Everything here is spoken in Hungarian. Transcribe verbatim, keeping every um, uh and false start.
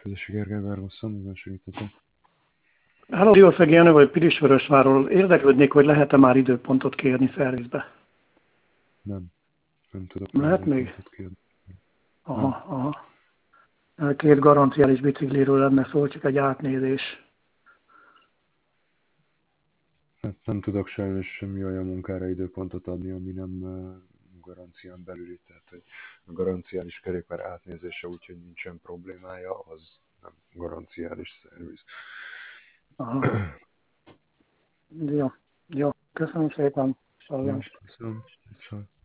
Közösség Gergely Várhosszam, mivel segíthetek? Hello, Diószegi Jenő vagy Pilisvörösvárról. Érdeklődnék, hogy lehet-e már időpontot kérni szervizbe? Nem. Nem tudok Nem már lehet még? időpontot kérni. Aha, aha. Két garanciális bicikliről lenne szó, csak egy átnézés. Hát nem tudok sajnos semmi olyan munkára időpontot adni, ami nem uh, garancián belüli. Tehát hogy a garanciális kerékpár átnézése, úgyhogy nincsen problémája, az nem garanciális szerviz. Aha. Jó, jó. Köszönöm szépen. Jó, Sallást. köszönöm. Viszont.